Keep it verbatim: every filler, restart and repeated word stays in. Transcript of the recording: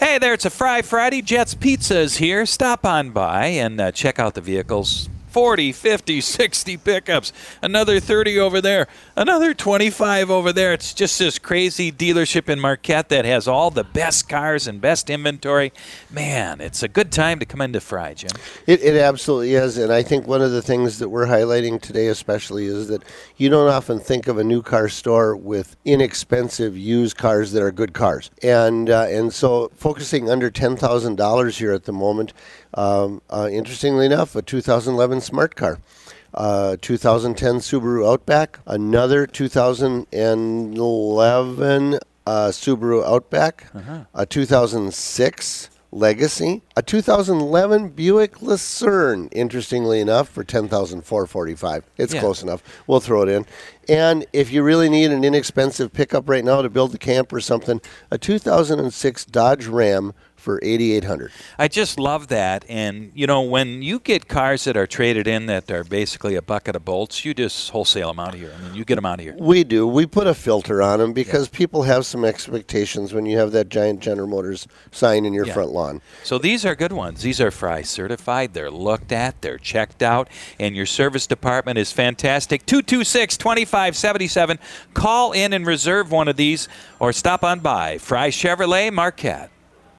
Hey there, it's a Fry Friday. Jets Pizza is here. Stop on by and uh, check out the vehicles. forty, fifty, sixty pickups. Another thirty over there. Another twenty-five over there. It's just this crazy dealership in Marquette that has all the best cars and best inventory. Man, it's a good time to come into Fry, Jim. It, it absolutely is, and I think one of the things that we're highlighting today especially is that you don't often think of a new car store with inexpensive used cars that are good cars. And uh, and so focusing under ten thousand dollars here at the moment, um, uh, interestingly enough, a two thousand eleven Smart Car. Uh, two thousand ten Subaru Outback, another two thousand eleven uh, Subaru Outback, uh-huh. a two thousand six Legacy, a two thousand eleven Buick Lucerne, interestingly enough, for ten thousand four hundred forty-five dollars. It's yeah. close enough. We'll throw it in. And if you really need an inexpensive pickup right now to build a camp or something, a two thousand six Dodge Ram for eighty-eight hundred dollars. I just love that. And, you know, when you get cars that are traded in that are basically a bucket of bolts, you just wholesale them out of here. I mean, you get them out of here. We do. We put a filter on them because yeah. people have some expectations when you have that giant General Motors sign in your yeah. front lawn. So these are good ones. These are Fry certified. They're looked at. They're checked out. And your service department is fantastic. two two six, two five seven seven. Call in and reserve one of these or stop on by. Fry Chevrolet, Marquette.